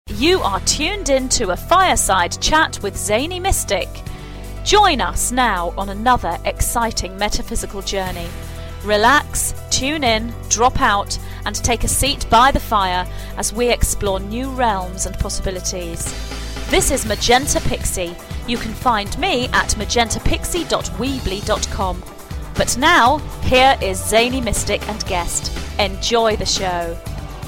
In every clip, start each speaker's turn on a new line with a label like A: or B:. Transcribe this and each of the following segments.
A: You are tuned in to a fireside chat with Zany Mystic. Join us now on another exciting metaphysical journey. Relax, tune in, drop out, and take a seat by the fire as we explore new realms and possibilities. This is Magenta Pixie. You can find me at magentapixie.weebly.com. But now, here is Zany Mystic and guest. Enjoy the show.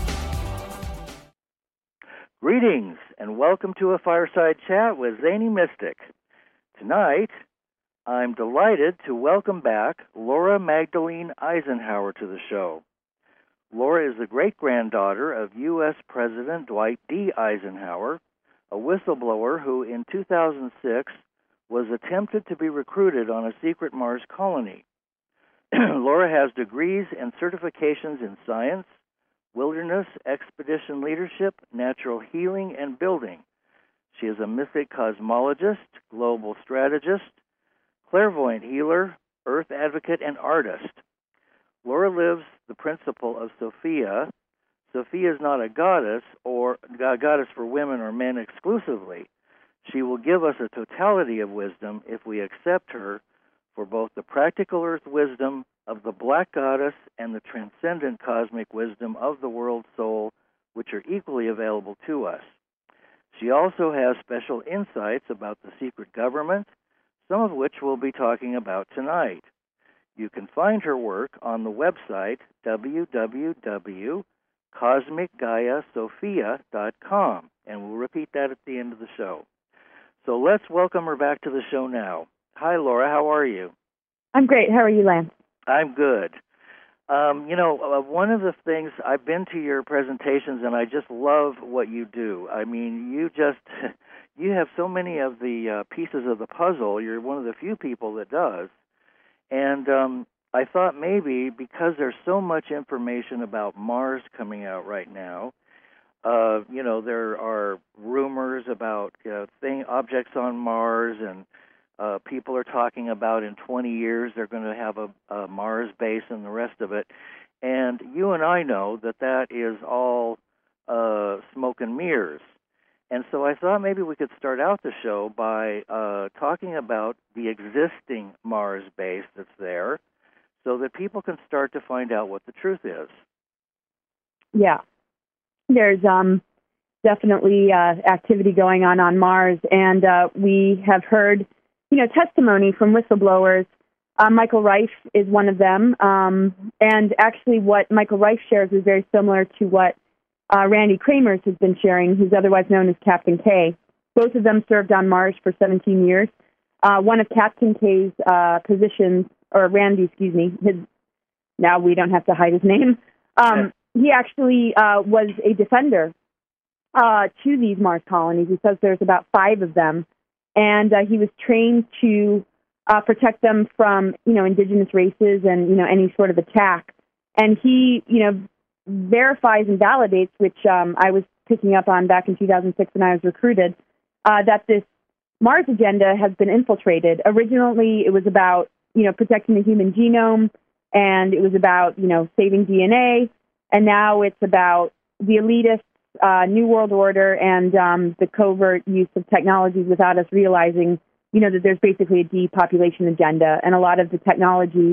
B: Greetings, and welcome to a fireside chat with Zany Mystic. Tonight, I'm delighted to welcome back Laura Magdalene Eisenhower to the show. Laura is the great-granddaughter of U.S. President Dwight D. Eisenhower, a whistleblower who in 2006 was attempted to be recruited on a secret Mars colony. Laura has degrees and certifications in science, wilderness, expedition leadership, natural healing, and building. She is a mythic cosmologist, global strategist, clairvoyant healer, earth advocate, and artist. Laura lives the principle of Sophia. Sophia is not a goddess or a goddess for women or men exclusively. She will give us a totality of wisdom if we accept her for both the practical earth wisdom of the Black Goddess and the transcendent cosmic wisdom of the world soul, which are equally available to us. She also has special insights about the secret government, some of which we'll be talking about tonight. You can find her work on the website www.cosmicgaiasophia.com, and we'll repeat that at the end of the show. So let's welcome her back to the show now. Hi, Laura. How are you?
C: I'm great. How are you, Lance?
B: I'm good. One of the things, I've been to your presentations, and I just love what you do. I mean, you have so many of the pieces of the puzzle. You're one of the few people that does. And I thought maybe because there's so much information about Mars coming out right now, there are rumors about objects on Mars, and people are talking about in 20 years they're going to have a Mars base and the rest of it. And you and I know that is all smoke and mirrors. And so I thought maybe we could start out the show by talking about the existing Mars base that's there so that people can start to find out what the truth is.
C: Yeah. There's definitely activity going on Mars, and we have heard testimony from whistleblowers. Michael Reif is one of them, and actually what Michael Reif shares is very similar to what Randy Kramers has been sharing, who's otherwise known as Captain K. Both of them served on Mars for 17 years. One of Captain K's positions, or Randy, now we don't have to hide his name, he actually was a defender to these Mars colonies. He says there's about 5 of them, and he was trained to protect them from, indigenous races and, any sort of attack. And he, verifies and validates, which I was picking up on back in 2006 when I was recruited, that this Mars agenda has been infiltrated. Originally, it was about, protecting the human genome, and it was about, saving DNA, and now it's about the elitists, New World Order, and the covert use of technologies without us realizing, that there's basically a depopulation agenda. And a lot of the technologies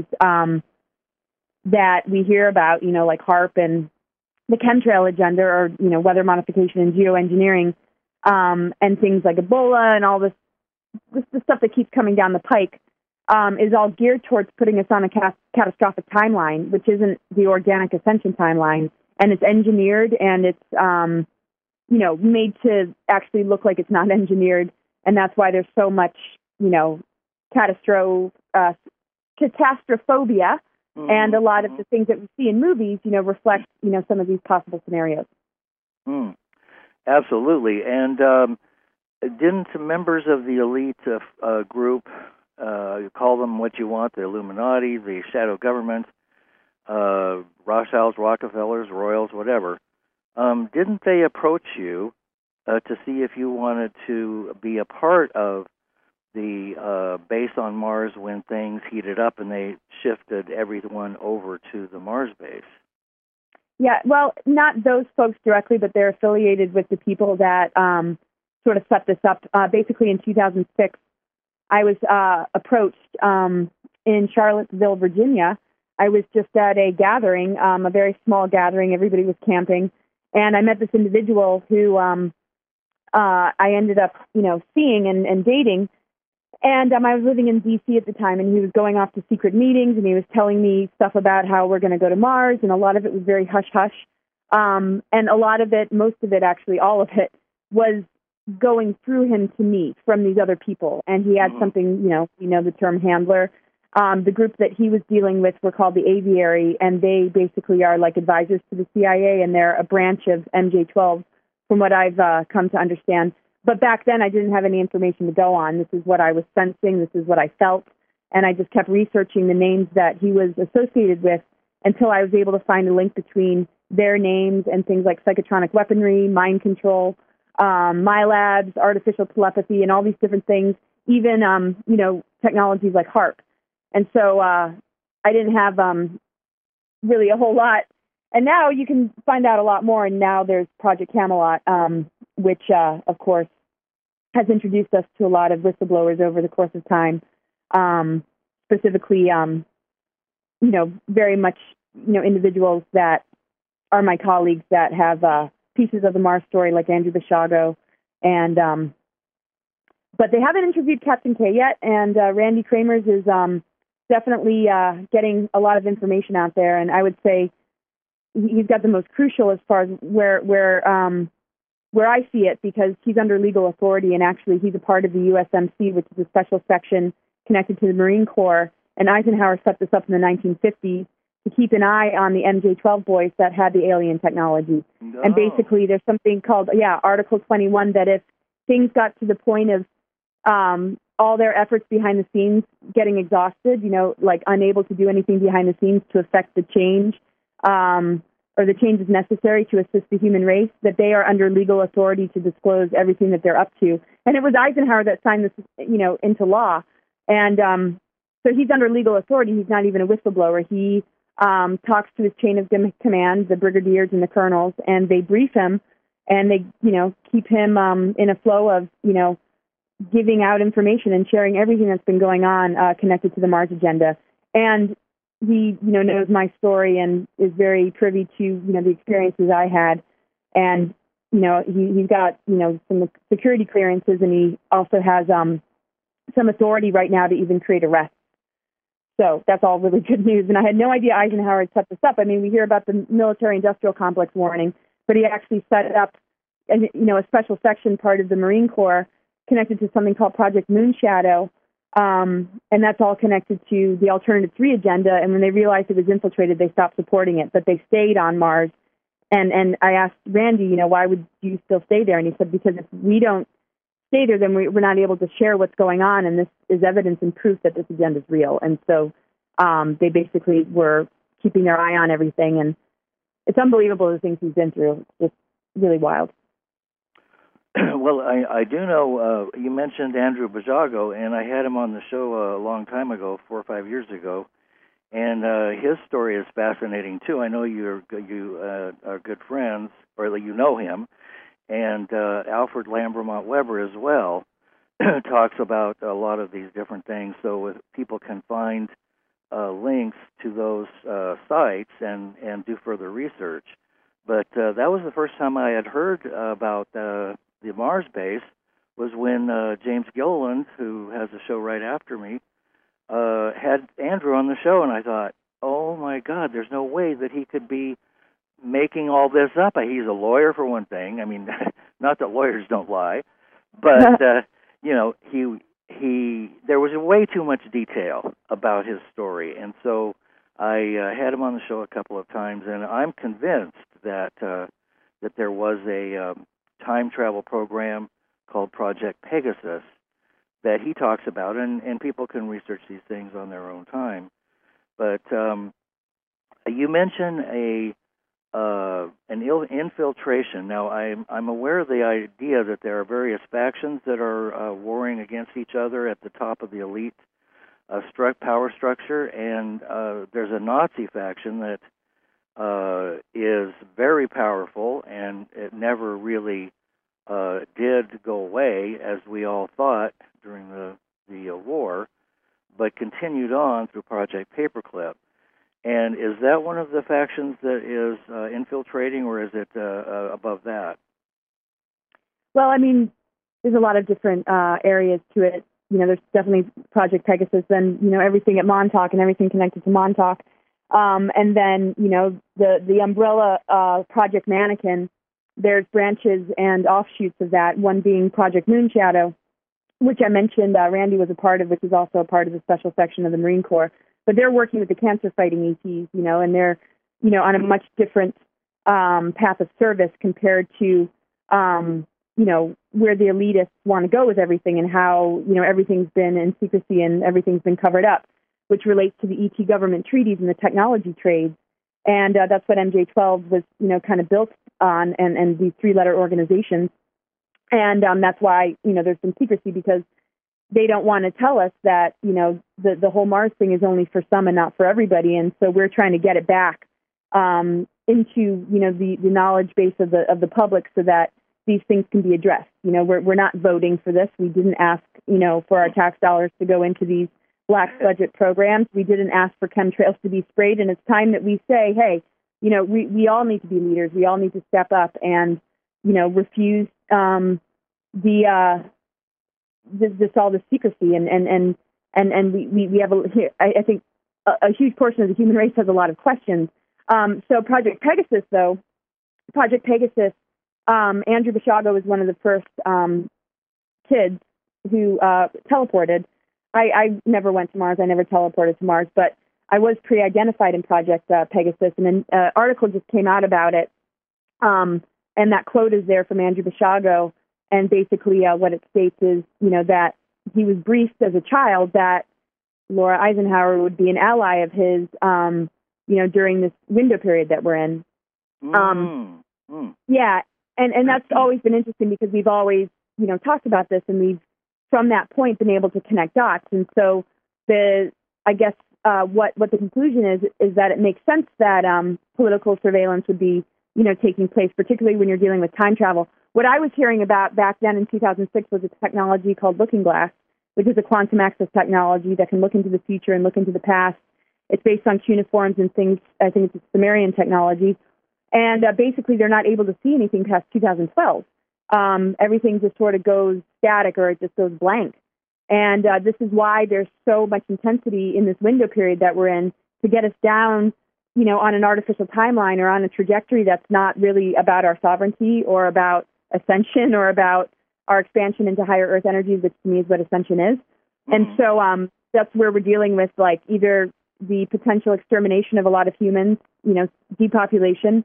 C: that we hear about, like HARP and the chemtrail agenda, or, weather modification and geoengineering, and things like Ebola and all this the stuff that keeps coming down the pike, is all geared towards putting us on a catastrophic timeline, which isn't the organic ascension timeline. And it's engineered, and it's, made to actually look like it's not engineered. And that's why there's so much, catastrophobia. Mm-hmm. And a lot of the things that we see in movies, reflect, some of these possible scenarios.
B: Absolutely. And didn't some members of the elite group, you call them what you want, the Illuminati, the shadow government, Rothschilds, Rockefellers, Royals, whatever, didn't they approach you to see if you wanted to be a part of the base on Mars when things heated up and they shifted everyone over to the Mars base?
C: Yeah, well, not those folks directly, but they're affiliated with the people that sort of set this up. Basically, in 2006, I was approached in Charlottesville, Virginia. I was just at a gathering, a very small gathering. Everybody was camping, and I met this individual who I ended up, seeing and dating. And I was living in D.C. at the time, and he was going off to secret meetings, and he was telling me stuff about how we're going to go to Mars, and a lot of it was very hush-hush. And a lot of it, most of it, actually, all of it, was going through him to me from these other people. And he had something, we know the term handler. The group that he was dealing with were called the Aviary, and they basically are like advisors to the CIA, and they're a branch of MJ-12, from what I've come to understand. But back then, I didn't have any information to go on. This is what I was sensing. This is what I felt. And I just kept researching the names that he was associated with until I was able to find a link between their names and things like psychotronic weaponry, mind control, MyLabs, artificial telepathy, and all these different things, even, technologies like HARP. And so I didn't have really a whole lot. And now you can find out a lot more. And now there's Project Camelot, which, of course, has introduced us to a lot of whistleblowers over the course of time, specifically, very much, individuals that are my colleagues that have pieces of the Mars story, like Andrew Basiago, and but they haven't interviewed Captain K yet, and Randy Kramers is definitely getting a lot of information out there, and I would say he's got the most crucial as far as where I see it, because he's under legal authority, and actually he's a part of the USMC, which is a special section connected to the Marine Corps, and Eisenhower set this up in the 1950s to keep an eye on the MJ-12 boys that had the alien technology. No. And basically there's something called, Article 21, that if things got to the point of all their efforts behind the scenes getting exhausted, like unable to do anything behind the scenes to affect the change, or the changes necessary to assist the human race, that they are under legal authority to disclose everything that they're up to. And it was Eisenhower that signed this, into law. And so he's under legal authority. He's not even a whistleblower. He talks to his chain of command, the brigadiers and the colonels, and they brief him, and they, keep him in a flow of, giving out information and sharing everything that's been going on connected to the Mars agenda. And he, knows my story and is very privy to, the experiences I had. And, he's got, some security clearances, and he also has some authority right now to even create arrests. So that's all really good news. And I had no idea Eisenhower had set this up. I mean, we hear about the military-industrial complex warning, but he actually set it up, a special section, part of the Marine Corps, connected to something called Project Moonshadow. And that's all connected to the Alternative 3 agenda. And when they realized it was infiltrated, they stopped supporting it, but they stayed on Mars. And I asked Randy, why would you still stay there? And he said, because if we don't stay there, then we're not able to share what's going on. And this is evidence and proof that this agenda is real. And so they basically were keeping their eye on everything. And it's unbelievable the things he's been through. It's just really wild.
B: Well, I do know, you mentioned Andrew Basiago, and I had him on the show a long time ago, 4 or 5 years ago, and his story is fascinating, too. I know you are good friends, or you know him, and Alfred Lambremont Weber as well talks about a lot of these different things, so people can find links to those sites and do further research. But that was the first time I had heard about the Mars base, was when James Gilliland, who has a show right after me, had Andrew on the show, and I thought, oh my God, there's no way that he could be making all this up. He's a lawyer, for one thing. I mean, not that lawyers don't lie, but there was way too much detail about his story, and so I had him on the show a couple of times, and I'm convinced that there was a time travel program called Project Pegasus that he talks about, and people can research these things on their own time. But you mentioned an infiltration. Now, I'm aware of the idea that there are various factions that are warring against each other at the top of the elite power structure, and there's a Nazi faction that is very powerful, and it never really did go away, as we all thought during the war, but continued on through Project Paperclip. And is that one of the factions that is infiltrating, or is it above that?
C: Well, I mean, there's a lot of different areas to it. There's definitely Project Pegasus, and everything at Montauk and everything connected to Montauk, and then the umbrella Project Mannequin. There's branches and offshoots of that. One being Project Moonshadow, which I mentioned Randy was a part of, which is also a part of the special section of the Marine Corps. But they're working with the cancer-fighting ETs, and they're, on a much different path of service compared to, where the elitists want to go with everything and how, everything's been in secrecy and everything's been covered up, which relates to the ET government treaties and the technology trades. And that's what MJ-12 was, kind of built on, and these three-letter organizations. And that's why, there's some secrecy, because they don't want to tell us that, the whole Mars thing is only for some and not for everybody. And so we're trying to get it back into, the knowledge base of the public, so that these things can be addressed. We're not voting for this. We didn't ask, for our tax dollars to go into these black budget programs. We didn't ask for chemtrails to be sprayed. And it's time that we say, hey, we all need to be leaders. We all need to step up and, refuse all the secrecy, and we have I think a huge portion of the human race has a lot of questions. So Project Pegasus, Andrew Basiago was one of the first kids who teleported. I never went to Mars. I never teleported to Mars, but I was pre-identified in Project Pegasus, and an article just came out about it, and that quote is there from Andrew Basiago. And basically what it states is, that he was briefed as a child that Laura Eisenhower would be an ally of his, during this window period that we're in. Yeah, and that's always been interesting, because we've always, talked about this, and we've, from that point, been able to connect dots. And so what the conclusion is that it makes sense that political surveillance would be, taking place, particularly when you're dealing with time travel. What I was hearing about back then in 2006 was a technology called Looking Glass, which is a quantum access technology that can look into the future and look into the past. It's based on cuneiforms and things. I think it's a Sumerian technology. And basically, they're not able to see anything past 2012. Everything just sort of goes static, or it just goes blank. And this is why there's so much intensity in this window period that we're in, to get us down, on an artificial timeline, or on a trajectory that's not really about our sovereignty or about ascension or about our expansion into higher Earth energies, which to me is what ascension is. Mm-hmm. And so that's where we're dealing with, like, either the potential extermination of a lot of humans, depopulation,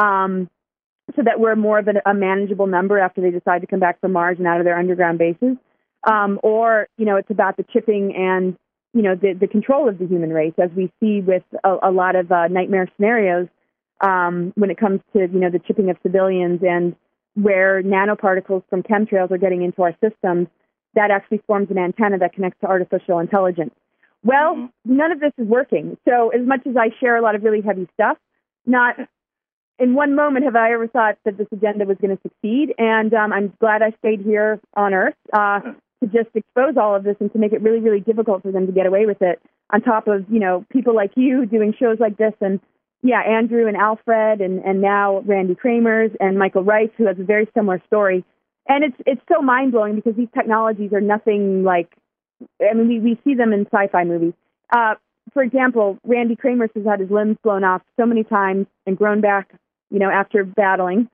C: so that we're more of a manageable number after they decide to come back from Mars and out of their underground bases, or it's about the chipping and the control of the human race, as we see with a lot of nightmare scenarios when it comes to the chipping of civilians, and where nanoparticles from chemtrails are getting into our systems. That actually forms an antenna that connects to artificial intelligence. Well, none of this is working. So as much as I share a lot of really heavy stuff, not in one moment have I ever thought that this agenda was going to succeed. And I'm glad I stayed here on Earth to just expose all of this and to make it really, really difficult for them to get away with it, on top of, people like you doing shows like this. And yeah, Andrew and Alfred and now Randy Kramers and Michael Rice, who has a very similar story. And it's so mind-blowing, because these technologies are nothing like, we see them in sci-fi movies. For example, Randy Kramers has had his limbs blown off so many times and grown back, after battling.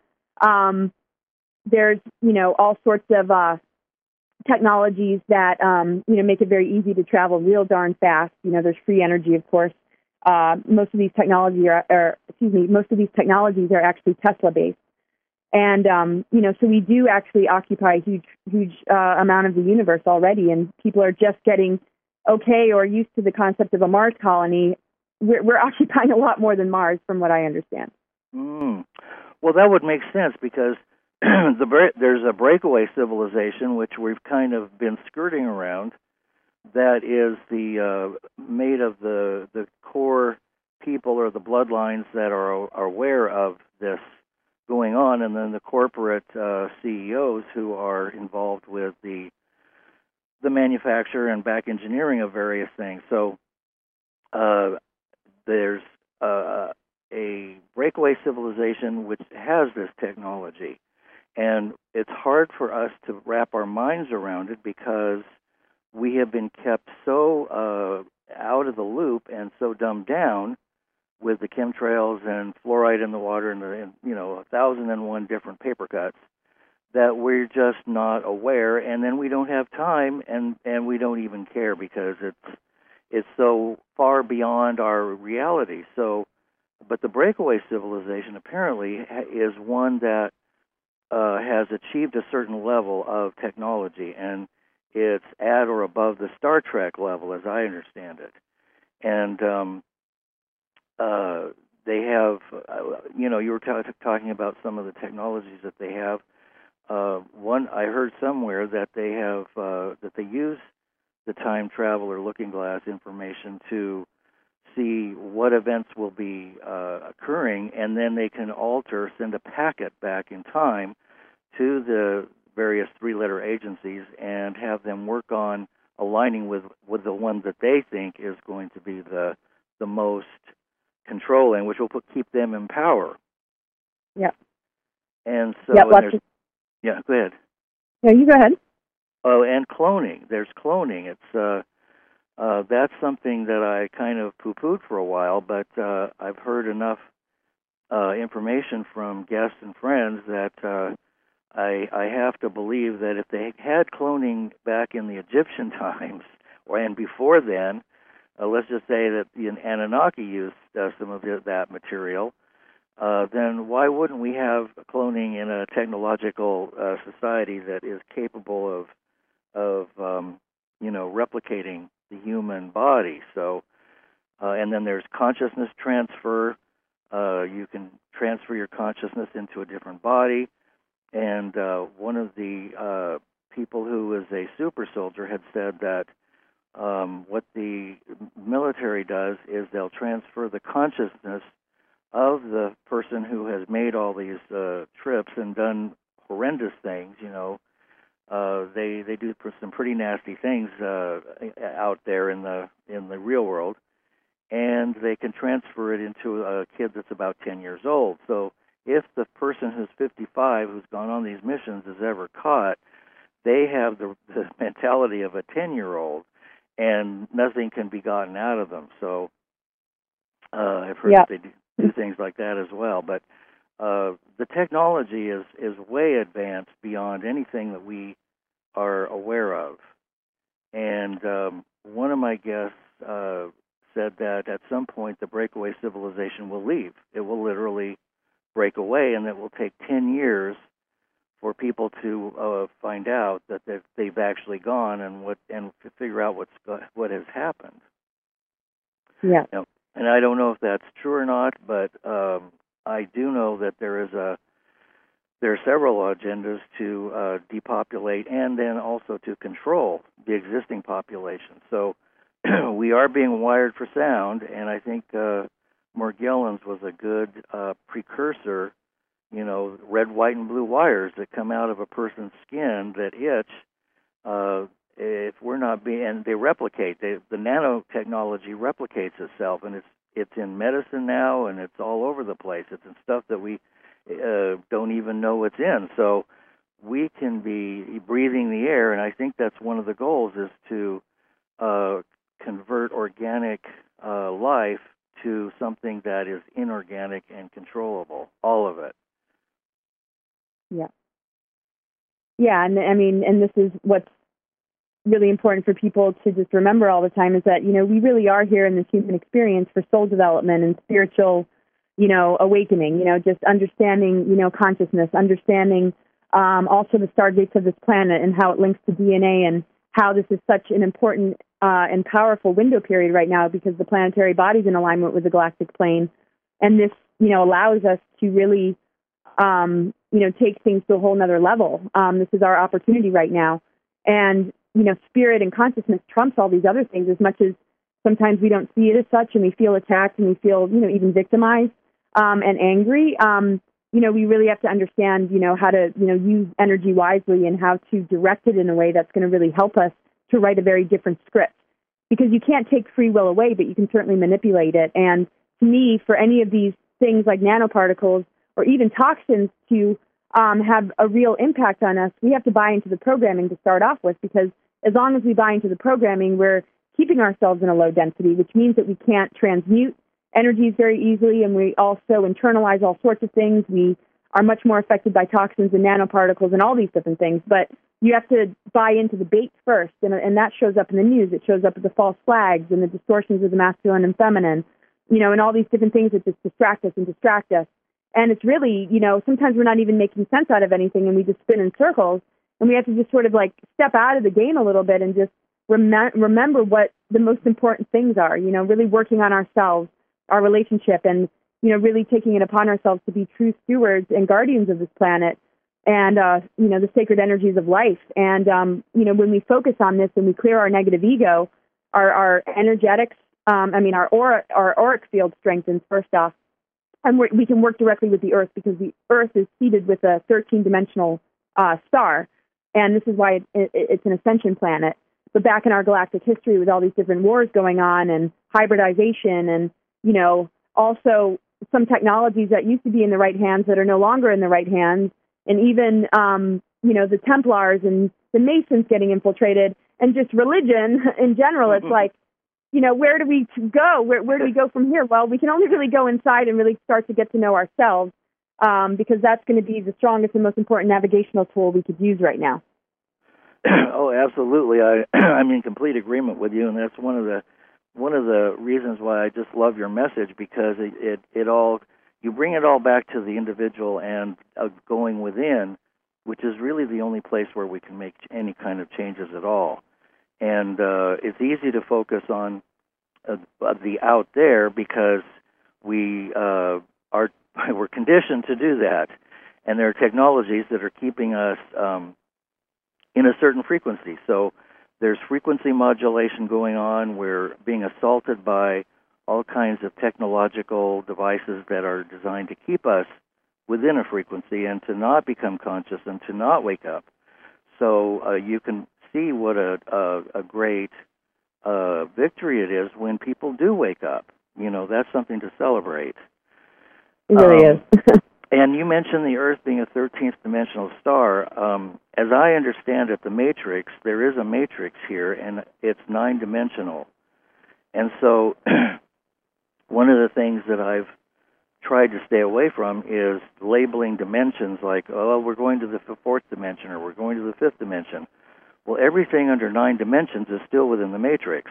C: There's, all sorts of technologies that, make it very easy to travel real darn fast. There's free energy, of course. Most of these technologies are actually Tesla-based. And, so we do actually occupy a huge amount of the universe already, and people are just getting okay or used to the concept of a Mars colony. We're occupying a lot more than Mars, from what I understand.
B: Well, that would make sense, because there's a breakaway civilization, which we've kind of been skirting around, that is made of the core people or the bloodlines that are aware of this going on, and then the corporate CEOs who are involved with the manufacture and back engineering of various things. So there's a breakaway civilization which has this technology, and it's hard for us to wrap our minds around it because we have been kept so out of the loop and so dumbed down with the chemtrails and fluoride in the water and 1,001 different paper cuts that we're just not aware, and then we don't have time, and we don't even care because it's so far beyond our reality. So, but the breakaway civilization apparently is one that has achieved a certain level of technology, and it's at or above the Star Trek level, as I understand it. And they have, you were talking about some of the technologies that they have. One, I heard somewhere that they have that they use the time travel or looking glass information to see what events will be occurring, and then they can send a packet back in time to the various three-letter agencies and have them work on aligning with the one that they think is going to be the most controlling, which will keep them in power.
C: Yeah.
B: And so,
C: yeah,
B: go ahead.
C: Yeah, you go ahead.
B: Oh, and cloning. There's cloning. It's that's something that I kind of poo-pooed for a while, but I've heard enough information from guests and friends that I have to believe that if they had cloning back in the Egyptian times, and before then, let's just say that the Anunnaki used some of that material, then why wouldn't we have cloning in a technological society that is capable of replicating the human body? So, and then there's consciousness transfer. You can transfer your consciousness into a different body. And one of the people who is a super soldier had said that what the military does is they'll transfer the consciousness of the person who has made all these trips and done horrendous things. They do some pretty nasty things out there in the real world, and they can transfer it into a kid that's about 10 years old. So if the person who's 55 who's gone on these missions is ever caught, they have the mentality of a 10-year-old, and nothing can be gotten out of them. So I've heard that they do things like that as well. But the technology is way advanced beyond anything that we are aware of. And one of my guests said that at some point the breakaway civilization will leave. It will literally break away, and it will take 10 years for people to find out that they've actually gone and figure out what has happened.
C: Yeah.
B: And I don't know if that's true or not, but I do know that there are several agendas to depopulate and then also to control the existing population. So we are being wired for sound, and I think Morgellons was a good precursor. Red, white, and blue wires that come out of a person's skin that itch. If we're not and they replicate. The nanotechnology replicates itself, and it's in medicine now, and it's all over the place. It's in stuff that we don't even know it's in. So we can be breathing the air, and I think that's one of the goals is to convert organic life to something that is inorganic and controllable, all of it.
C: Yeah. Yeah, and this is what's really important for people to just remember all the time is that, we really are here in this human experience for soul development and spiritual, awakening, just understanding, consciousness, understanding also the stargates of this planet and how it links to DNA and how this is such an important and powerful window period right now because the planetary body's in alignment with the galactic plane. And this, allows us to really, take things to a whole nother level. This is our opportunity right now. And, spirit and consciousness trumps all these other things as much as sometimes we don't see it as such, and we feel attacked, and we feel, even victimized and angry. We really have to understand, how to, use energy wisely and how to direct it in a way that's going to really help us to write a very different script. Because you can't take free will away, but you can certainly manipulate it. And to me, for any of these things like nanoparticles or even toxins to have a real impact on us, we have to buy into the programming to start off with, because as long as we buy into the programming, we're keeping ourselves in a low density, which means that we can't transmute energies very easily, and we also internalize all sorts of things. We are much more affected by toxins and nanoparticles and all these different things. But you have to buy into the bait first, and that shows up in the news. It shows up as the false flags and the distortions of the masculine and feminine, and all these different things that just distract us. And it's really, sometimes we're not even making sense out of anything, and we just spin in circles. And we have to just sort of like step out of the game a little bit and just remember what the most important things are, really working on ourselves, our relationship, and, really taking it upon ourselves to be true stewards and guardians of this planet and, the sacred energies of life. And, when we focus on this and we clear our negative ego, our energetics, our auric field strengthens first off, and we can work directly with the Earth, because the Earth is seeded with a 13-dimensional star, and this is why it's an ascension planet. But back in our galactic history, with all these different wars going on and hybridization and, also some technologies that used to be in the right hands that are no longer in the right hands, and even, the Templars and the Masons getting infiltrated, and just religion in general, it's like, where do we go? Where do we go from here? Well, we can only really go inside and really start to get to know ourselves, because that's going to be the strongest and most important navigational tool we could use right now.
B: Oh, absolutely. I'm in complete agreement with you, and that's one of the reasons why I just love your message, because it all, you bring it all back to the individual and going within, which is really the only place where we can make any kind of changes at all. And it's easy to focus on the out there, because we're conditioned to do that, and there are technologies that are keeping us in a certain frequency. So there's frequency modulation going on. We're being assaulted by all kinds of technological devices that are designed to keep us within a frequency and to not become conscious and to not wake up. So you can see what a great victory it is when people do wake up. That's something to celebrate.
C: It really is.
B: And you mentioned the Earth being a 13th dimensional star. As I understand it, the matrix, there is a matrix here, and it's 9-dimensional. And so one of the things that I've tried to stay away from is labeling dimensions like, oh, we're going to the 4th dimension, or we're going to the 5th dimension. Well, everything under 9 dimensions is still within the matrix.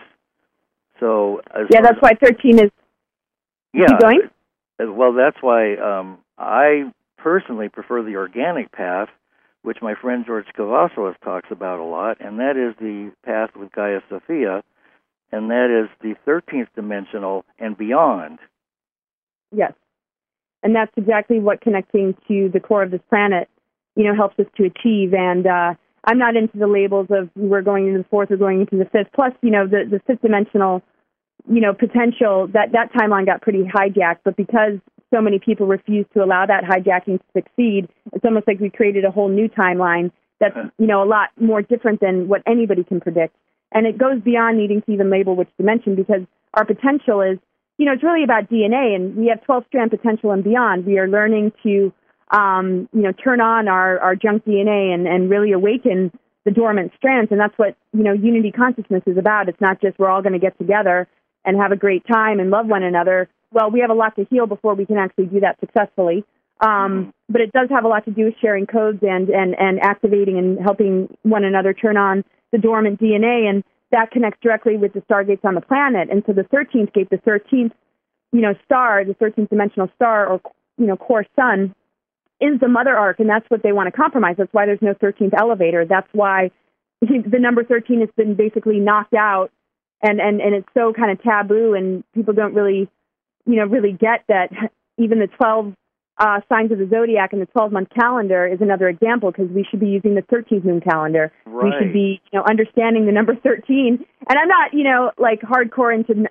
B: So
C: that's why 13 is...
B: Yeah.
C: Keep going?
B: Well, that's why I personally prefer the organic path, which my friend George Kavassalas talks about a lot, and that is the path with Gaia Sophia, and that is the 13th dimensional and beyond.
C: Yes, and that's exactly what connecting to the core of this planet, helps us to achieve. And I'm not into the labels of we're going into the 4th or going into the 5th. Plus, the 5th dimensional, potential, that timeline got pretty hijacked. But because so many people refuse to allow that hijacking to succeed, it's almost like we created a whole new timeline that's, a lot more different than what anybody can predict. And it goes beyond needing to even label which dimension, because our potential is, it's really about DNA, and we have 12-strand potential and beyond. We are learning to, turn on our junk DNA and really awaken the dormant strands. And that's what, unity consciousness is about. It's not just we're all going to get together and have a great time and love one another. Well, we have a lot to heal before we can actually do that successfully. But it does have a lot to do with sharing codes and activating and helping one another turn on the dormant DNA. And that connects directly with the stargates on the planet. And so the 13th gate, the 13th, star, the 13th dimensional star, or, core sun, is the mother arc. And that's what they want to compromise. That's why there's no 13th elevator. That's why the number 13 has been basically knocked out. And it's so kind of taboo, and people don't really, really get that even the 12 signs of the zodiac and the 12-month calendar is another example, because we should be using the 13th moon calendar.
B: Right.
C: We should be, understanding the number 13. And I'm not, like hardcore into,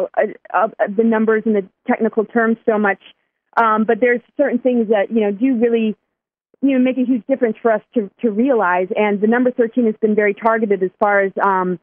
C: the numbers and the technical terms so much. But there's certain things that, do really, make a huge difference for us to realize. And the number 13 has been very targeted as far as on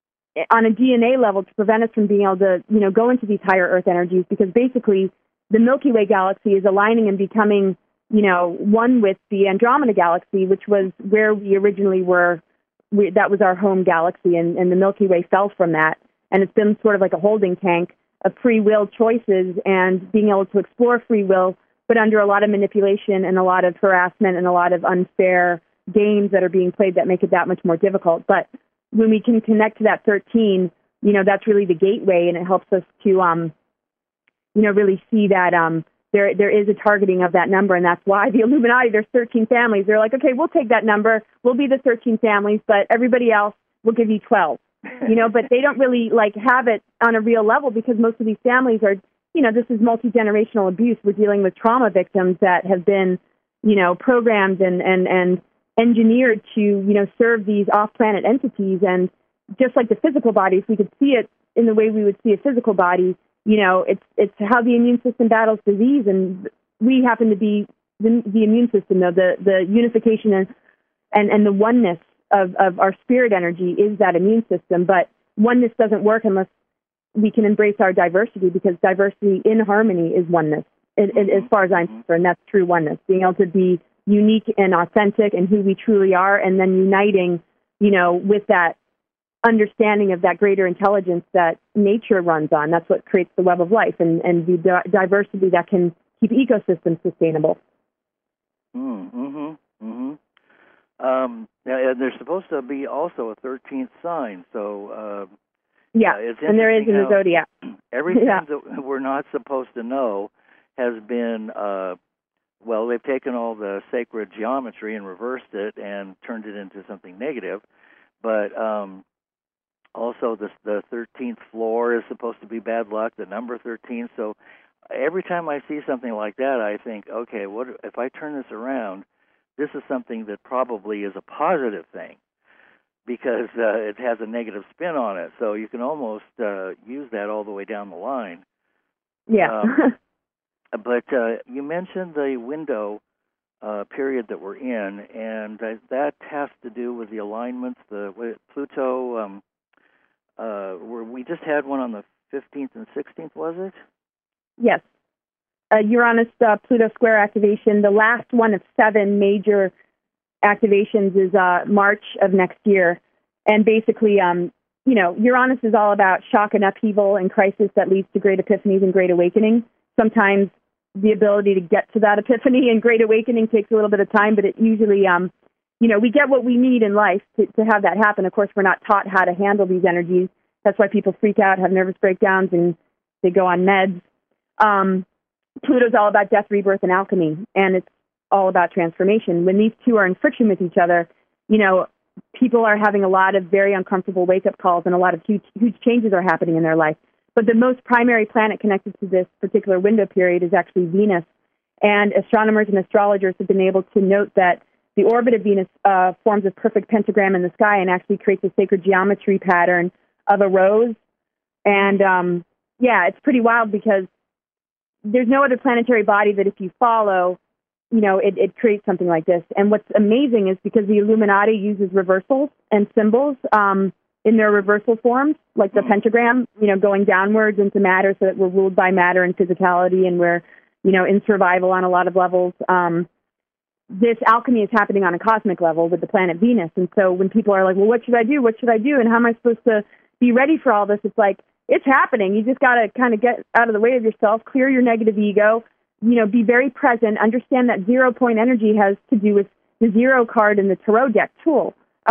C: a DNA level to prevent us from being able to, go into these higher Earth energies, because basically the Milky Way galaxy is aligning and becoming, one with the Andromeda galaxy, which was where we originally were. That was our home galaxy, and the Milky Way fell from that. And it's been sort of like a holding tank of free will choices and being able to explore free will, but under a lot of manipulation and a lot of harassment and a lot of unfair games that are being played that make it that much more difficult. But when we can connect to that 13, that's really the gateway, and it helps us to, really see that there is a targeting of that number, and that's why the Illuminati, there's 13 families. They're like, okay, we'll take that number. We'll be the 13 families, but everybody else will give you 12. But they don't really have it on a real level, because most of these families are, this is multi-generational abuse. We're dealing with trauma victims that have been, programmed and engineered to, serve these off-planet entities. And just like the physical body, if we could see it in the way we would see a physical body, it's how the immune system battles disease, and we happen to be the immune system, though. The unification and the oneness of our spirit energy is that immune system. But oneness doesn't work unless we can embrace our diversity, because diversity in harmony is oneness, as far as I'm concerned. That's true oneness, being able to be unique and authentic and who we truly are, and then uniting, with that understanding of that greater intelligence that nature runs on. That's what creates the web of life, and the diversity that can keep ecosystems sustainable.
B: Now, there's supposed to be also a 13th sign, so it's
C: and there is in the zodiac.
B: Everything that we're not supposed to know has been, they've taken all the sacred geometry and reversed it and turned it into something negative, but also the 13th floor is supposed to be bad luck, the number 13. So every time I see something like that, I think, okay, what if I turn this around? This is something that probably is a positive thing, because it has a negative spin on it. So you can almost use that all the way down the line.
C: Yeah.
B: But you mentioned the window period that we're in, and that has to do with the alignments. Pluto, we just had one on the 15th and 16th, was it?
C: Yes. Uranus-Pluto square activation. The last one of 7 major activations is March of next year. And basically, Uranus is all about shock and upheaval and crisis that leads to great epiphanies and great awakening. Sometimes the ability to get to that epiphany and great awakening takes a little bit of time, but it usually, we get what we need in life to have that happen. Of course, we're not taught how to handle these energies. That's why people freak out, have nervous breakdowns, and they go on meds. Pluto's all about death, rebirth, and alchemy, and it's all about transformation. When these two are in friction with each other, people are having a lot of very uncomfortable wake-up calls, and a lot of huge changes are happening in their life. But the most primary planet connected to this particular window period is actually Venus. And astronomers and astrologers have been able to note that the orbit of Venus forms a perfect pentagram in the sky and actually creates a sacred geometry pattern of a rose. And, it's pretty wild, because there's no other planetary body that if you follow, it creates something like this. And what's amazing is because the Illuminati uses reversals and symbols in their reversal forms, like the pentagram, going downwards into matter, so that we're ruled by matter and physicality, and we're, in survival on a lot of levels. This alchemy is happening on a cosmic level with the planet Venus. And so when people are like, well, what should I do? What should I do? And how am I supposed to be ready for all this? It's like, it's happening. You just got to kind of get out of the way of yourself, clear your negative ego, be very present, understand that 0-point energy has to do with the 0 card in the tarot deck tool.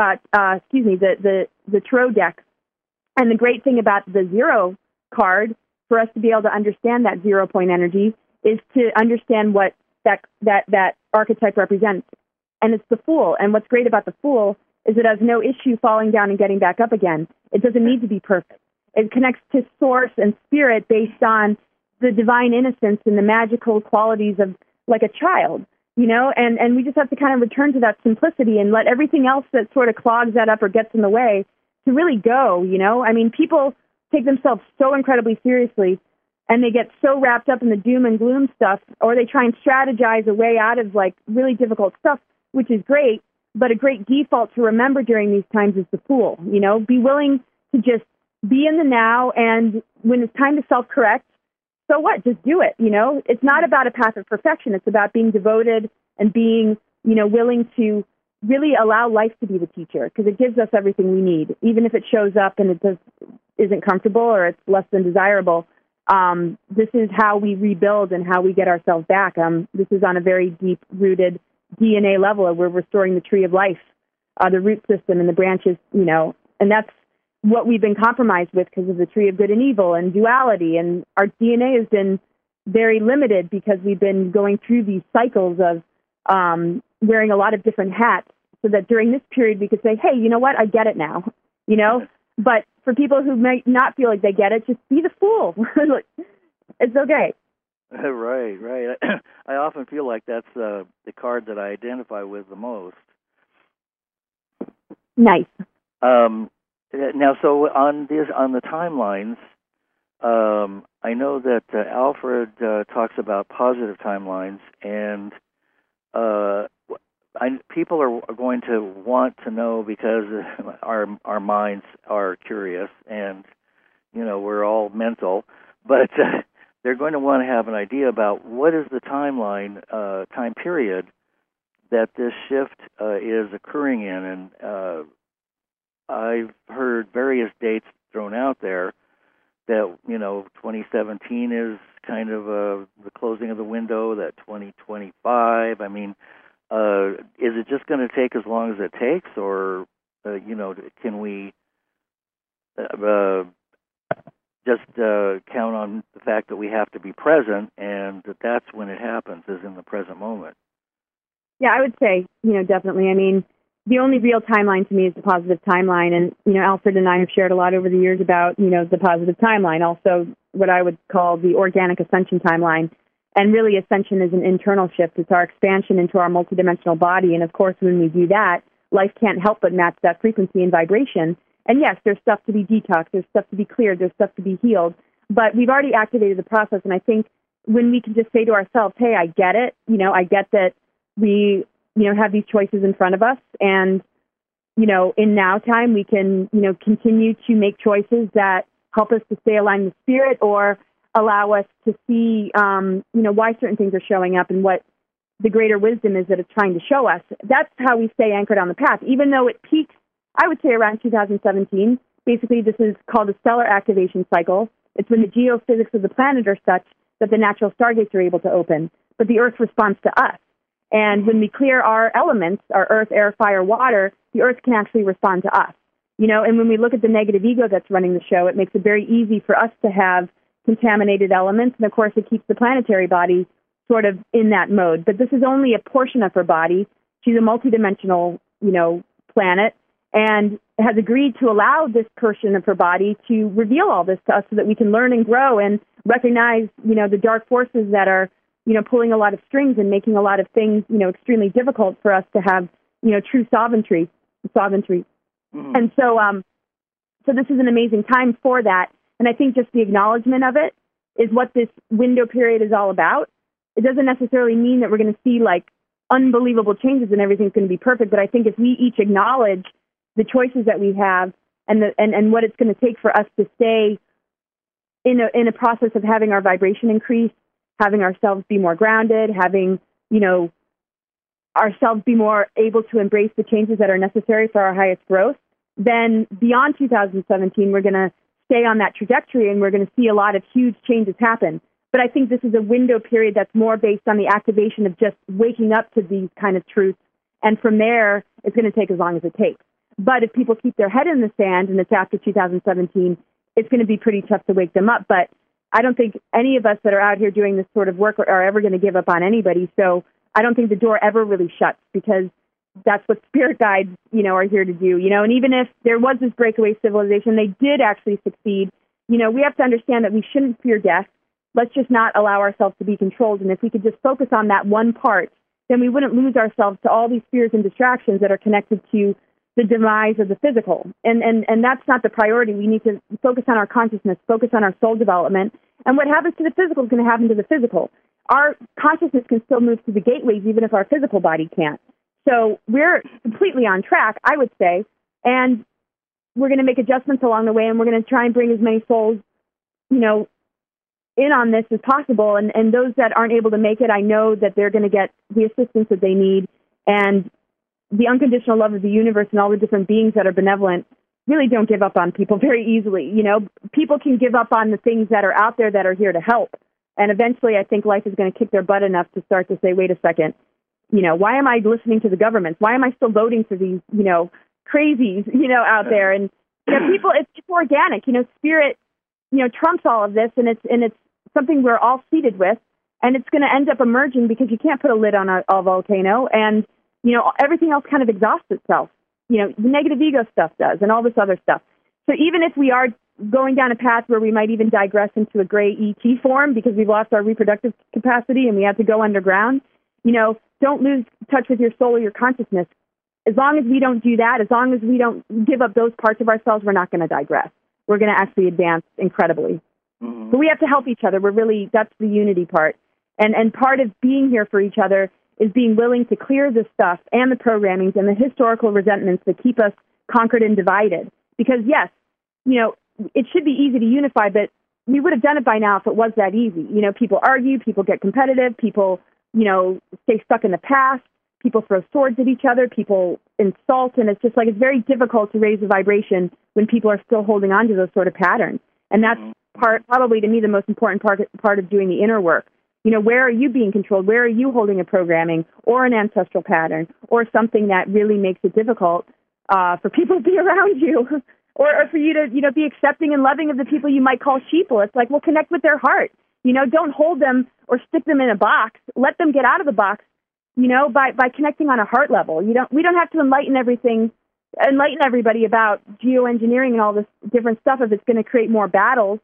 C: The tarot deck. And the great thing about the 0 card, for us to be able to understand that 0-point energy, is to understand what that archetype represents. And it's the Fool. And what's great about the Fool is it has no issue falling down and getting back up again. It doesn't need to be perfect. It connects to source and spirit based on the divine innocence and the magical qualities of like a child, and we just have to kind of return to that simplicity and let everything else that sort of clogs that up or gets in the way to really go, I mean, people take themselves so incredibly seriously, and they get so wrapped up in the doom and gloom stuff, or they try and strategize a way out of like really difficult stuff, which is great, but a great default to remember during these times is the fool, be willing to just be in the now, and when it's time to self-correct, so what? Just do it, It's not about a path of perfection. It's about being devoted and being, willing to really allow life to be the teacher, because it gives us everything we need, even if it shows up and it isn't comfortable or it's less than desirable. This is how we rebuild and how we get ourselves back. This is on a very deep-rooted DNA level. We're restoring the tree of life, the root system and the branches, and that's what we've been compromised with because of the tree of good and evil and duality. And our DNA has been very limited because we've been going through these cycles of wearing a lot of different hats, so that during this period we could say, hey, you know what? I get it now, But for people who might not feel like they get it, just be the fool. It's okay.
B: Right. I often feel like that's the card that I identify with the most.
C: Nice.
B: Now, so on the timelines, I know that Alfred talks about positive timelines, and people are going to want to know because our minds are curious, and we're all mental, but they're going to want to have an idea about what is the time period that this shift is occurring in, and I've heard various dates thrown out there that 2017 is kind of the closing of the window, that 2025. I mean, is it just going to take as long as it takes, or can we just count on the fact that we have to be present, and that's when it happens, is in the present moment?
C: Yeah, I would say, definitely. I mean, the only real timeline to me is the positive timeline. And, Alfred and I have shared a lot over the years about, the positive timeline, also what I would call the organic ascension timeline. And really, ascension is an internal shift. It's our expansion into our multidimensional body. And, of course, when we do that, life can't help but match that frequency and vibration. And, yes, there's stuff to be detoxed. There's stuff to be cleared. There's stuff to be healed. But we've already activated the process. And I think when we can just say to ourselves, hey, I get it. I get that we have these choices in front of us. And, in now time, we can, continue to make choices that help us to stay aligned with spirit, or allow us to see, why certain things are showing up and what the greater wisdom is that it's trying to show us. That's how we stay anchored on the path, even though it peaks, I would say, around 2017. Basically, this is called a stellar activation cycle. It's when the geophysics of the planet are such that the natural stargates are able to open, but the Earth responds to us. And when we clear our elements, our earth, air, fire, water, the Earth can actually respond to us. And when we look at the negative ego that's running the show, it makes it very easy for us to have contaminated elements. And, of course, it keeps the planetary body sort of in that mode. But this is only a portion of her body. She's a multidimensional, planet, and has agreed to allow this portion of her body to reveal all this to us so that we can learn and grow and recognize, the dark forces that are, pulling a lot of strings and making a lot of things, extremely difficult for us to have, true sovereignty. Mm-hmm. And so this is an amazing time for that. And I think just the acknowledgement of it is what this window period is all about. It doesn't necessarily mean that we're going to see like unbelievable changes and everything's going to be perfect. But I think if we each acknowledge the choices that we have and what it's going to take for us to stay in a process of having our vibration increase, having ourselves be more grounded, having, ourselves be more able to embrace the changes that are necessary for our highest growth, then beyond 2017, we're going to stay on that trajectory and we're going to see a lot of huge changes happen. But I think this is a window period that's more based on the activation of just waking up to these kind of truths. And from there, it's going to take as long as it takes. But if people keep their head in the sand and it's after 2017, it's going to be pretty tough to wake them up. But I don't think any of us that are out here doing this sort of work are ever going to give up on anybody. So I don't think the door ever really shuts, because that's what spirit guides, are here to do, and even if there was this breakaway civilization, they did actually succeed. We have to understand that we shouldn't fear death. let's just not allow ourselves to be controlled. And if we could just focus on that one part, then we wouldn't lose ourselves to all these fears and distractions that are connected to the demise of the physical. And that's not the priority. We need to focus on our consciousness, focus on our soul development. And what happens to the physical is going to happen to the physical. Our consciousness can still move through the gateways even if our physical body can't. So we're completely on track, I would say. And we're going to make adjustments along the way, and we're going to try and bring as many souls, in on this as possible. And those that aren't able to make it, I know that they're going to get the assistance that they need. And the unconditional love of the universe and all the different beings that are benevolent really don't give up on people very easily. People can give up on the things that are out there that are here to help. And eventually I think life is going to kick their butt enough to start to say, wait a second, why am I listening to the government? Why am I still voting for these, crazies, out there? And people, it's organic, spirit, trumps all of this, and it's something we're all seated with, and it's going to end up emerging because you can't put a lid on a volcano, and everything else kind of exhausts itself. The negative ego stuff does, and all this other stuff. So even if we are going down a path where we might even digress into a gray ET form because we've lost our reproductive capacity and we have to go underground, don't lose touch with your soul or your consciousness. As long as we don't do that, as long as we don't give up those parts of ourselves, we're not going to digress. We're going to actually advance incredibly. Mm-hmm. But we have to help each other. That's the unity part. And part of being here for each other is being willing to clear the stuff and the programmings and the historical resentments that keep us conquered and divided. Because, yes, it should be easy to unify, but we would have done it by now if it was that easy. People argue, people get competitive, people, stay stuck in the past, people throw swords at each other, people insult, and it's just like it's very difficult to raise the vibration when people are still holding on to those sort of patterns. And that's probably to me the most important part of doing the inner work. Where are you being controlled? Where are you holding a programming or an ancestral pattern or something that really makes it difficult for people to be around you or for you to, be accepting and loving of the people you might call sheeple? It's like, well, connect with their heart. Don't hold them or stick them in a box. Let them get out of the box, by connecting on a heart level. We don't have to enlighten everybody about geoengineering and all this different stuff if it's going to create more battles.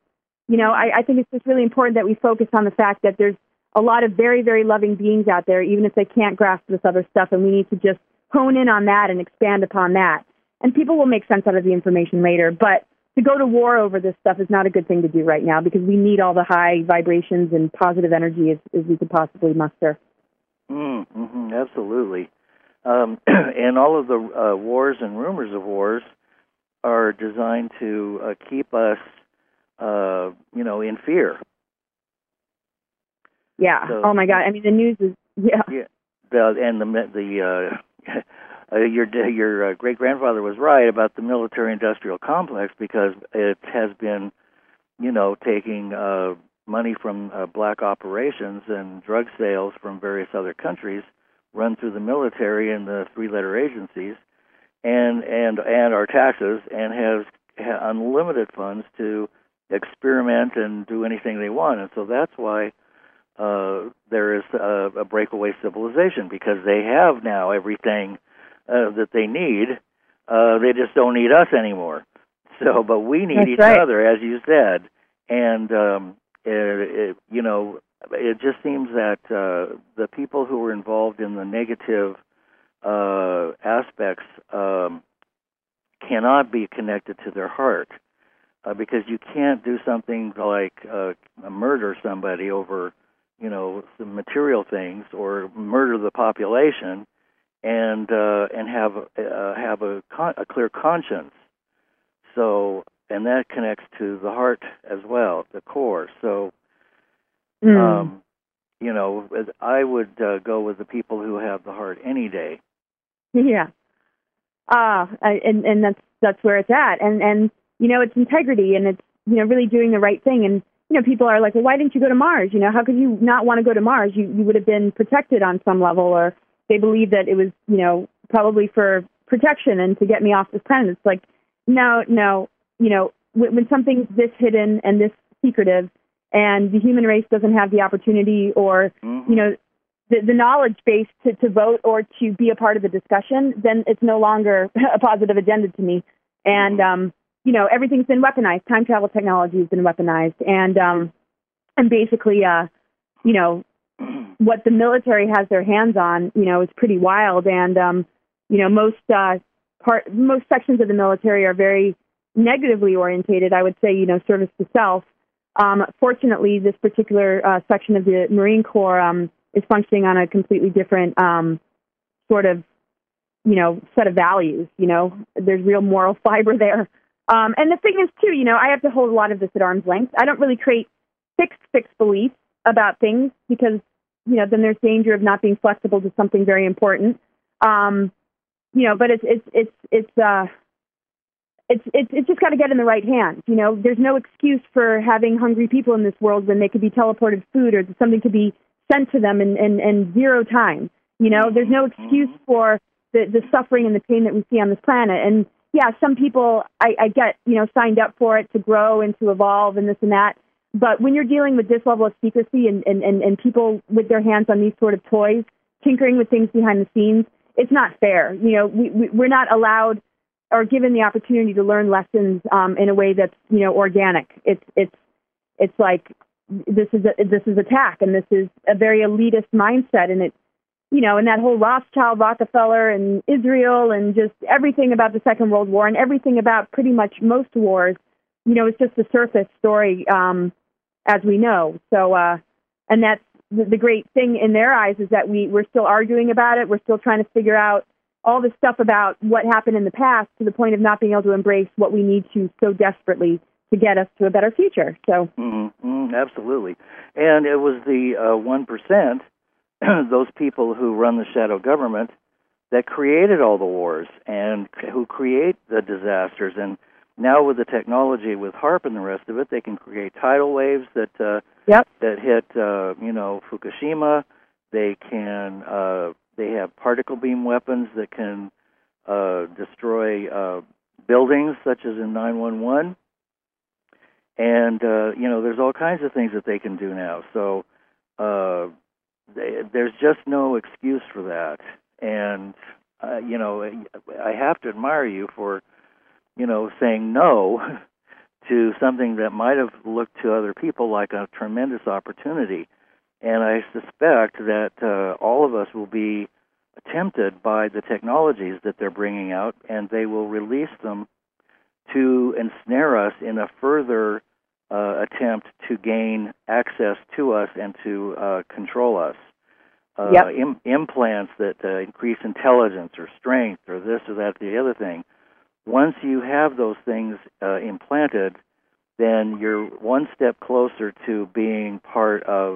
C: I think it's just really important that we focus on the fact that there's a lot of very, very loving beings out there, even if they can't grasp this other stuff, and we need to just hone in on that and expand upon that. And people will make sense out of the information later, but to go to war over this stuff is not a good thing to do right now because we need all the high vibrations and positive energy as we could possibly muster.
B: Mm-hmm, absolutely. And all of the wars and rumors of wars are designed to keep us, in fear.
C: Yeah. So, oh my God. I mean, the news is
B: your great grandfather was right about the military-industrial complex because it has been, taking money from black operations and drug sales from various other countries run through the military and the three-letter agencies and our taxes, and has unlimited funds to experiment and do anything they want. And so that's why there is a breakaway civilization, because they have now everything that they need. They just don't need us anymore. So, but we need each other, as you said. And, it just seems that the people who are involved in the negative aspects cannot be connected to their heart, because you can't do something like murder somebody over, some material things, or murder the population, and have a clear conscience. So, and that connects to the heart as well, the core. So, I would go with the people who have the heart any day.
C: Yeah. And that's where it's at. And it's integrity, and it's, really doing the right thing. And, people are like, well, why didn't you go to Mars? How could you not want to go to Mars? You would have been protected on some level, or they believe that it was, probably for protection and to get me off this planet. It's like, no, when something's this hidden and this secretive, and the human race doesn't have the opportunity or, the knowledge base to vote or to be a part of the discussion, then it's no longer a positive agenda to me. And, everything's been weaponized. Time travel technology has been weaponized. And And basically, you know, what the military has their hands on, you know, is pretty wild. And, you know, most sections of the military are very negatively orientated. I would say, you know, service to self. Fortunately, this particular section of the Marine Corps is functioning on a completely different sort of, you know, set of values. You know, there's real moral fiber there. And the thing is, too, you know, I have to hold a lot of this at arm's length. I don't really create fixed beliefs about things because, you know, then there's danger of not being flexible to something very important. You know, but it's just got to get in the right hands. You know, there's no excuse for having hungry people in this world when they could be teleported food or something could be sent to them in zero time. You know, there's no excuse for the suffering and the pain that we see on this planet. And yeah, some people I get, you know, signed up for it to grow and to evolve and this and that. But when you're dealing with this level of secrecy and people with their hands on these sort of toys, tinkering with things behind the scenes, it's not fair. You know, we're not allowed or given the opportunity to learn lessons in a way that's, you know, organic. It's like this is attack, and this is a very elitist mindset, and it, you know, and that whole Rothschild, Rockefeller, and Israel, and just everything about the Second World War, and everything about pretty much most wars, you know, it's just a surface story, as we know. So, and that's the great thing in their eyes is that we're still arguing about it. We're still trying to figure out all this stuff about what happened in the past to the point of not being able to embrace what we need to so desperately to get us to a better future. So,
B: absolutely. And it was the 1%, those people who run the shadow government, that created all the wars and who create the disasters. And now with the technology with HAARP and the rest of it, they can create tidal waves that hit, you know, Fukushima. They can they have particle beam weapons that can destroy buildings, such as in 9/11. And you know, there's all kinds of things that they can do now. So there's just no excuse for that. And you know, I have to admire you for, you know, saying no to something that might have looked to other people like a tremendous opportunity. And I suspect that all of us will be tempted by the technologies that they're bringing out, and they will release them to ensnare us in a further attempt to gain access to us and to control us. Implants that increase intelligence or strength or this or that, the other thing. Once you have those things implanted, then you're one step closer to being part of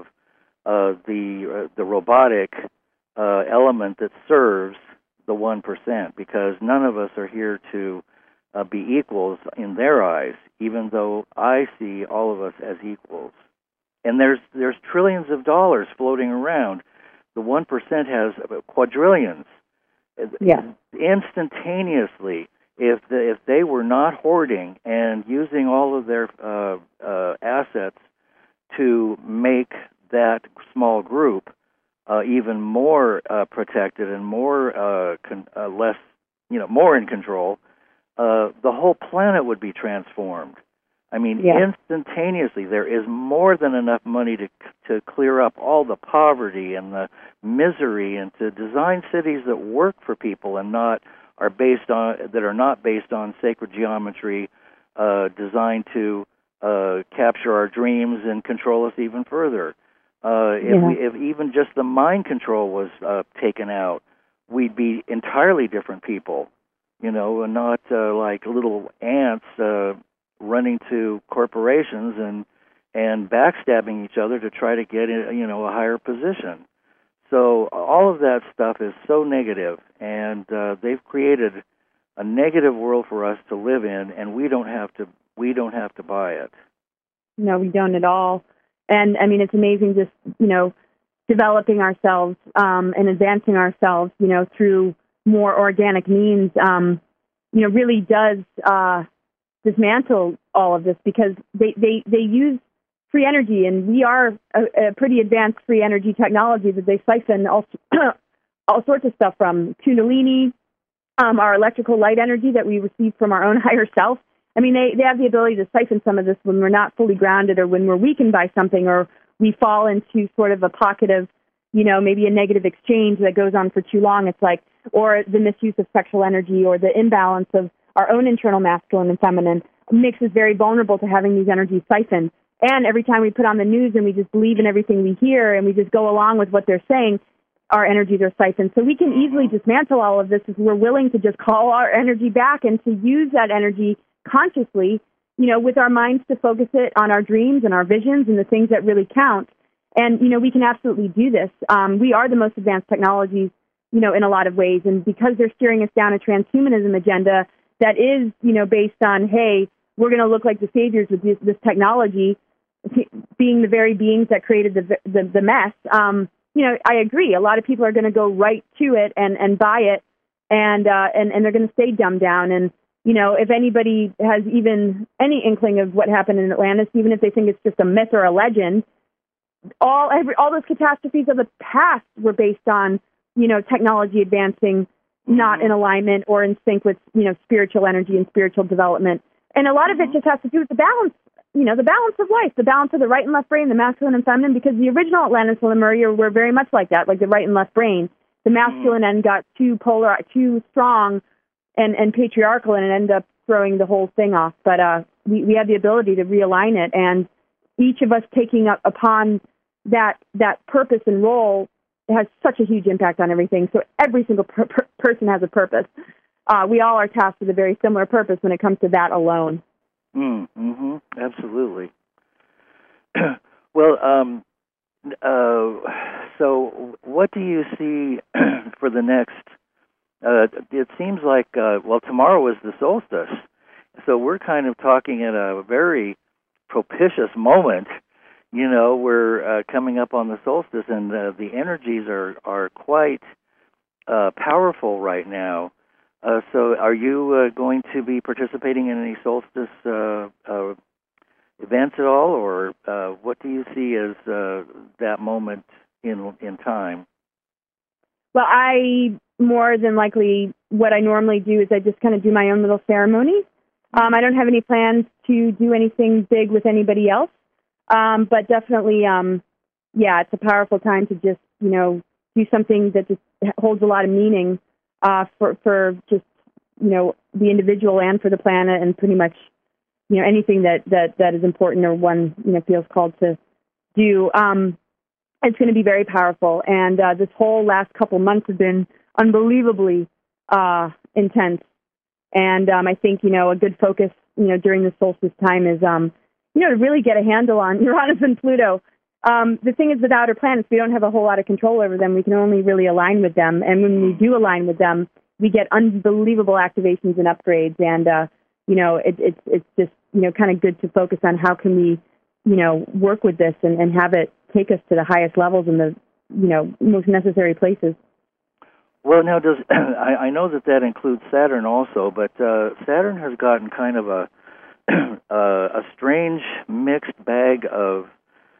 B: the robotic element that serves the 1%, because none of us are here to be equals in their eyes, even though I see all of us as equals. And there's trillions of dollars floating around. The 1% has quadrillions.
C: Yeah.
B: Instantaneously, if they were not hoarding and using all of their assets to make that small group even more protected and more less, you know, more in control, the whole planet would be transformed. I mean, instantaneously, there is more than enough money to clear up all the poverty and the misery, and to design cities that work for people and are not based on sacred geometry, designed to capture our dreams and control us even further. If even just the mind control was taken out, we'd be entirely different people, you know, and not like little ants running to corporations and backstabbing each other to try to get, you know, a higher position. So all of that stuff is so negative, and they've created a negative world for us to live in, and we don't have to buy it.
C: No, we don't at all. And I mean, it's amazing just, you know, developing ourselves and advancing ourselves, you know, through more organic means, you know, really does dismantle all of this, because they use free energy, and we are a pretty advanced free energy technology that they siphon all sorts of stuff from. Kundalini, our electrical light energy that we receive from our own higher self, I mean, they have the ability to siphon some of this when we're not fully grounded or when we're weakened by something or we fall into sort of a pocket of, maybe a negative exchange that goes on for too long. It's like, or the misuse of sexual energy or the imbalance of our own internal masculine and feminine makes us very vulnerable to having these energies siphoned. And every time we put on the news and we just believe in everything we hear and we just go along with what they're saying, our energies are siphoned. So we can easily dismantle all of this if we're willing to just call our energy back and to use that energy consciously, with our minds to focus it on our dreams and our visions and the things that really count. And, we can absolutely do this. We are the most advanced technologies, in a lot of ways. And because they're steering us down a transhumanism agenda that is, based on, hey, we're going to look like the saviors with this technology, being the very beings that created the mess. I agree. A lot of people are going to go right to it and buy it, and they're going to stay dumbed down. And if anybody has even any inkling of what happened in Atlantis, even if they think it's just a myth or a legend, all those catastrophes of the past were based on technology advancing not in alignment or in sync with spiritual energy and spiritual development. And a lot of it just has to do with the balance. The balance of life, the balance of the right and left brain, the masculine and feminine, because the original Atlantis and Lemuria were very much like that, like the right and left brain. The masculine end got too polar, too strong and patriarchal, and it ended up throwing the whole thing off. But we have the ability to realign it, and each of us taking up upon that purpose and role has such a huge impact on everything. So every single person has a purpose. We all are tasked with a very similar purpose when it comes to that alone.
B: Absolutely. Well, so what do you see for the next? It seems like tomorrow is the solstice, so we're kind of talking at a very propitious moment. We're coming up on the solstice, and the energies are quite powerful right now. So are you going to be participating in any solstice events at all, or what do you see as that moment in time?
C: Well, I more than likely, what I normally do is I just kind of do my own little ceremony. I don't have any plans to do anything big with anybody else, but definitely, it's a powerful time to just, do something that just holds a lot of meaning for just, the individual and for the planet, and pretty much, anything that is important or one, feels called to do. It's going to be very powerful. And this whole last couple months have been unbelievably intense. And I think, a good focus, during the solstice time is, to really get a handle on Uranus and Pluto. The thing is, with outer planets, we don't have a whole lot of control over them. We can only really align with them. And when we do align with them, we get unbelievable activations and upgrades. And, it's just, kind of good to focus on how can we, work with this and have it take us to the highest levels in the, most necessary places.
B: Well, now, I know that includes Saturn also, but Saturn has gotten kind of a strange mixed bag of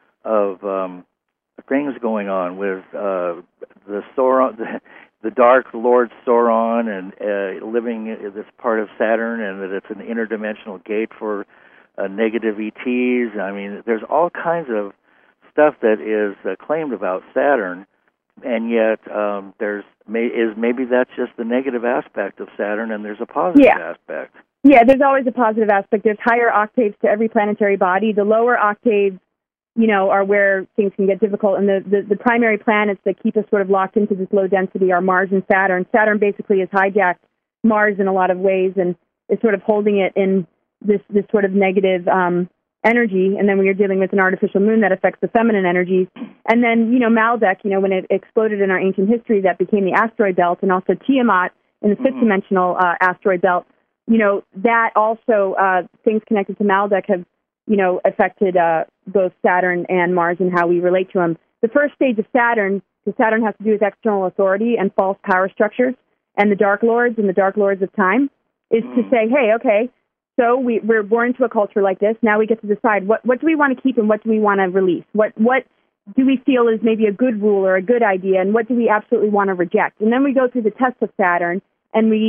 B: things going on with the Sauron, the Dark Lord Sauron, and living in this part of Saturn, and that it's an interdimensional gate for negative ETs. I mean, there's all kinds of stuff that is claimed about Saturn, and yet maybe that's just the negative aspect of Saturn, and there's a positive aspect.
C: Yeah, there's always a positive aspect. There's higher octaves to every planetary body. The lower octaves, are where things can get difficult. And the primary planets that keep us sort of locked into this low density are Mars and Saturn. Saturn basically has hijacked Mars in a lot of ways and is sort of holding it in this sort of negative energy. And then when you're dealing with an artificial moon, that affects the feminine energies. And then, Maldek, when it exploded in our ancient history, that became the asteroid belt, and also Tiamat in the fifth dimensional asteroid belt. That also, things connected to Maldek have, affected both Saturn and Mars and how we relate to them. The first stage of Saturn, because Saturn has to do with external authority and false power structures, and the Dark Lords and the Dark Lords of time, is to say, hey, okay, so we're born into a culture like this. Now we get to decide what do we want to keep and what do we want to release? What do we feel is maybe a good rule or a good idea, and what do we absolutely want to reject? And then we go through the test of Saturn, and we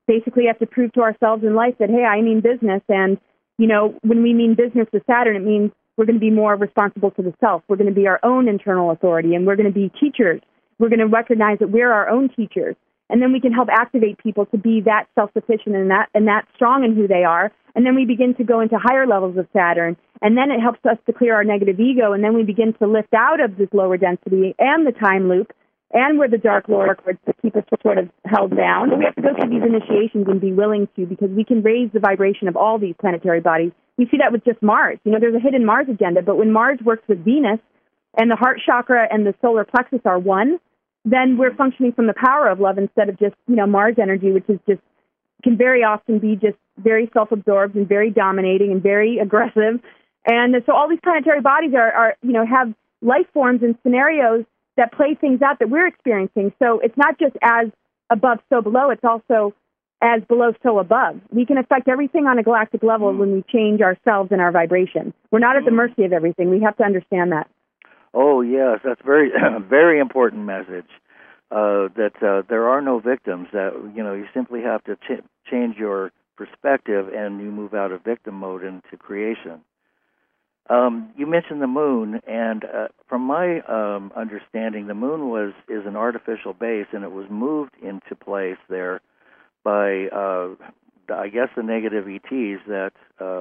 C: basically have to prove to ourselves in life that, hey, I mean business. And, when we mean business with Saturn, it means we're going to be more responsible to the self. We're going to be our own internal authority, and we're going to be teachers. We're going to recognize that we're our own teachers. And then we can help activate people to be that self-sufficient and that strong in who they are. And then we begin to go into higher levels of Saturn. And then it helps us to clear our negative ego. And then we begin to lift out of this lower density and the time loop and where the dark lower cords that keep us sort of held down. We have to go through these initiations and be willing to, because we can raise the vibration of all these planetary bodies. We see that with just Mars. There's a hidden Mars agenda. But when Mars works with Venus and the heart chakra and the solar plexus are one, then we're functioning from the power of love instead of just, Mars energy, which is just, can very often be just very self-absorbed and very dominating and very aggressive. And so all these planetary bodies are have life forms and scenarios that play things out that we're experiencing. So it's not just as above, so below. It's also as below, so above. We can affect everything on a galactic level when we change ourselves and our vibration. We're not at the mercy of everything. We have to understand that.
B: Oh, yes, that's very, very important message, that there are no victims, that, you simply have to change your perspective and you move out of victim mode into creation. You mentioned the moon, and from my understanding, the moon is an artificial base, and it was moved into place there by, I guess, the negative ETs that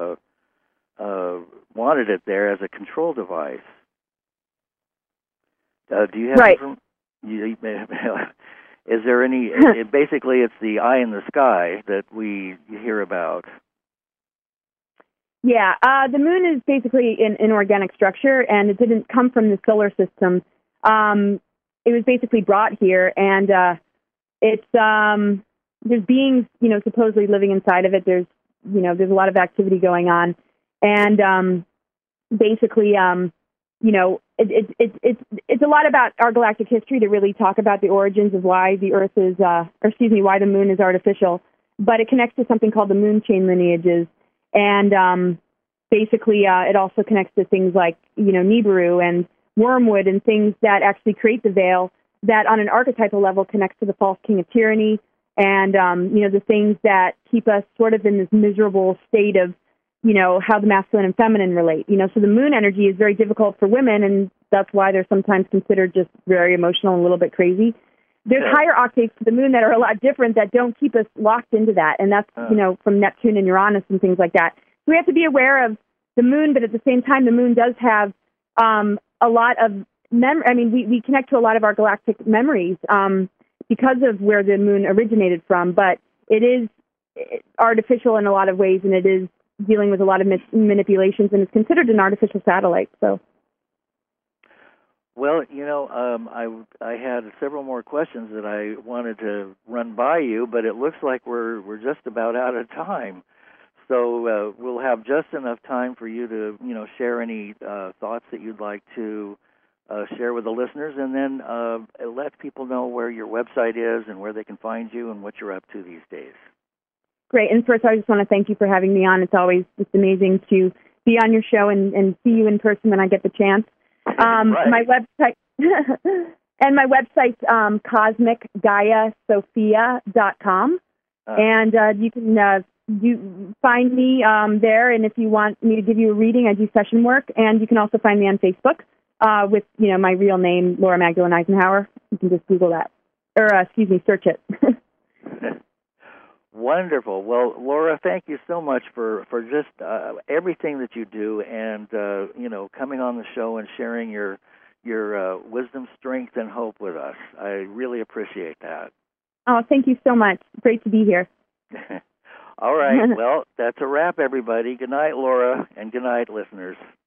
B: wanted it there as a control device. Do you have
C: right?
B: Is there any? Basically, it's the eye in the sky that you hear about.
C: Yeah, the moon is basically an organic structure, and it didn't come from the solar system. It was basically brought here, and it's there's beings, supposedly living inside of it. There's a lot of activity going on, and basically, it's a lot about our galactic history to really talk about the origins of why the Earth is, why the moon is artificial. But it connects to something called the moon chain lineages. And basically, it also connects to things like, Nibiru and wormwood and things that actually create the veil that on an archetypal level connects to the false king of tyranny and, the things that keep us sort of in this miserable state of, how the masculine and feminine relate. So the moon energy is very difficult for women, and that's why they're sometimes considered just very emotional and a little bit crazy. There's higher octaves to the moon that are a lot different that don't keep us locked into that, and that's, from Neptune and Uranus and things like that. So we have to be aware of the moon, but at the same time, the moon does have a lot of we connect to a lot of our galactic memories because of where the moon originated from, but it is artificial in a lot of ways, and it is dealing with a lot of manipulations, and it's considered an artificial satellite. So,
B: well, I had several more questions that I wanted to run by you, but it looks like we're just about out of time. So we'll have just enough time for you to share any thoughts that you'd like to share with the listeners, and then let people know where your website is and where they can find you and what you're up to these days.
C: Great. And first, I just want to thank you for having me on. It's always just amazing to be on your show and see you in person when I get the chance.
B: Right.
C: My website and my website's cosmicgaiasophia.com. And you can find me there. And if you want me to give you a reading, I do session work. And you can also find me on Facebook with my real name, Laura Magdalene Eisenhower. You can just Google that, or search it.
B: Wonderful. Well, Laura, thank you so much for just everything that you do, and coming on the show and sharing your wisdom, strength, and hope with us. I really appreciate that.
C: Oh, thank you so much. Great to be here.
B: All right. Well, that's a wrap, everybody. Good night, Laura, and good night, listeners.